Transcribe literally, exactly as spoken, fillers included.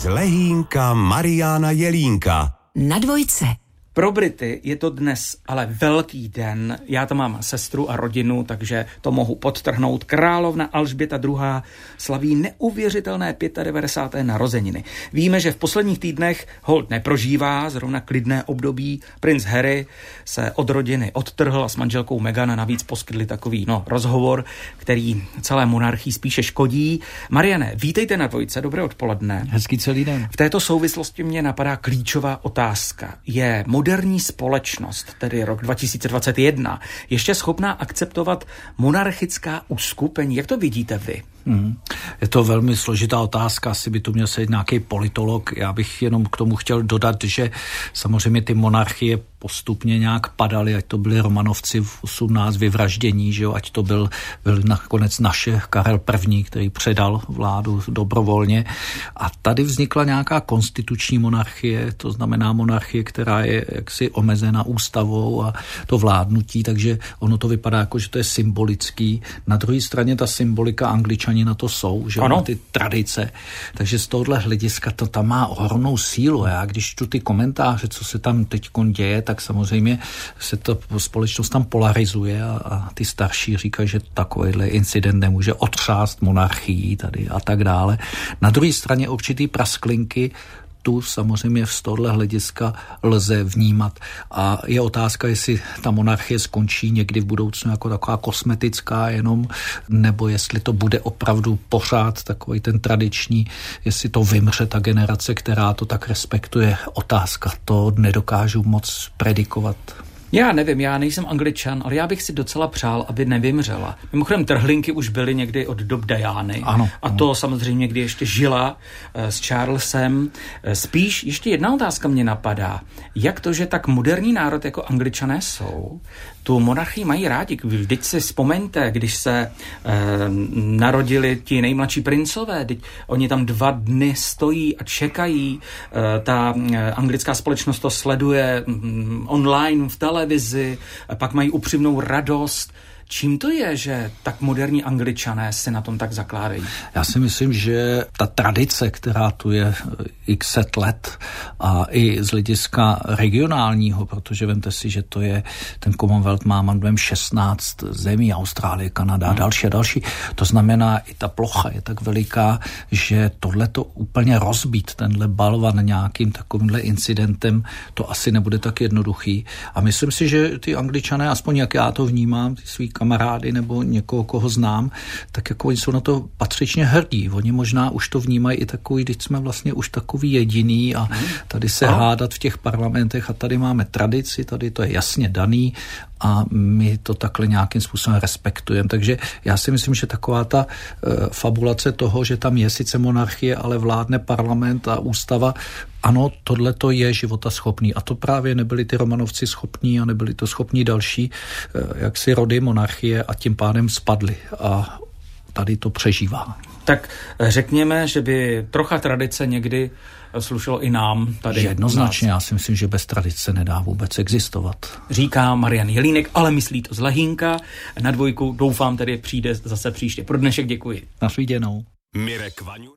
Z Lehínka Mariána Jelínka. Na dvojce. Pro Brity je to dnes ale velký den. Já tam mám sestru a rodinu, takže to mohu podtrhnout. Královna Alžběta druhá. slaví neuvěřitelné devadesát pěté narozeniny. Víme, že v posledních týdnech holt neprožívá zrovna klidné období. Princ Harry se od rodiny odtrhl a s manželkou Meghan navíc poskytli takový no, rozhovor, který celé monarchii spíše škodí. Mariane, vítejte na dvojce, dobré odpoledne. Hezký celý den. V této souvislosti mě napadá klíčová otázka. Je moderní společnost, tedy rok dva tisíce dvacet jedna, ještě schopná akceptovat monarchická uskupení? Jak to vidíte vy? Hmm. Je to velmi složitá otázka, asi by tu měl sedět nějaký politolog. Já bych jenom k tomu chtěl dodat, že samozřejmě ty monarchie postupně nějak padaly, ať to byli Romanovci v osmnáct vyvraždění, že jo, ať to byl, byl nakonec naše Karel první, který předal vládu dobrovolně. A tady vznikla nějaká konstituční monarchie, to znamená monarchie, která je jaksi omezena ústavou a to vládnutí, takže ono to vypadá jako, že to je symbolický. Na druhé straně ta symbolika Angličani na to jsou, že na ty tradice. Takže z tohohle hlediska to tam má ohromnou sílu. Já když tu ty komentáře, co se tam teď děje, tak samozřejmě se ta společnost tam polarizuje a, a ty starší říkají, že takovýhle incident nemůže otřást monarchií tady a tak dále. Na druhé straně určitý prasklinky tu samozřejmě z tohohle hlediska lze vnímat. A je otázka, jestli ta monarchie skončí někdy v budoucnu jako taková kosmetická jenom, nebo jestli to bude opravdu pořád takový ten tradiční, jestli to vymře ta generace, která to tak respektuje. Otázka, to nedokážu moc predikovat. Já nevím, já nejsem Angličan, ale já bych si docela přál, aby nevymřela. Mimochodem trhlinky už byly někdy od dob Diany. Ano, a to ano. Samozřejmě, kdy ještě žila s Charlesem. Spíš ještě jedna otázka mě napadá. Jak to, že tak moderní národ jako Angličané jsou, tu monarchii mají rádi? Vždyť si vzpomeňte, když se e, narodili ti nejmladší princové, teď oni tam dva dny stojí a čekají. E, ta e, anglická společnost to sleduje m, online v televizi, pak mají upřímnou radost. Čím to je, že tak moderní Angličané se na tom tak zakládají? Já si myslím, že ta tradice, která tu je x set let a i z hlediska regionálního, protože vemte si, že to je, ten Commonwealth má mandem šestnáct zemí, Austrálie, Kanada a další a další. To znamená, i ta plocha je tak veliká, že tohleto úplně rozbít, tenhle balvan nějakým takovýmhle incidentem, to asi nebude tak jednoduchý. A myslím si, že ty Angličané, aspoň jak já to vnímám, ty svý kamarády nebo někoho, koho znám, tak jako oni jsou na to patřičně hrdí. Oni možná už to vnímají i takový, když jsme vlastně už takový jediný a tady se Aha. hádat v těch parlamentech a tady máme tradici, tady to je jasně daný a my to takhle nějakým způsobem respektujeme. Takže já si myslím, že taková ta e, fabulace toho, že tam je sice monarchie, ale vládne parlament a ústava, ano, tohle to je životaschopný. A to právě nebyli ty Romanovci schopní a nebyli to schopní další e, jaksi rody monarchie a tím pádem spadli. A tady to přežívá. Tak řekněme, že by trocha tradice někdy slušelo i nám tady. Jednoznačně, já si myslím, že bez tradice nedá vůbec existovat. Říká Marian Jelínek, ale myslí to z Lehínka. Na dvojku doufám tedy přijde zase příště. Pro dnešek děkuji. Na svíděnou. Mirek Vaňu.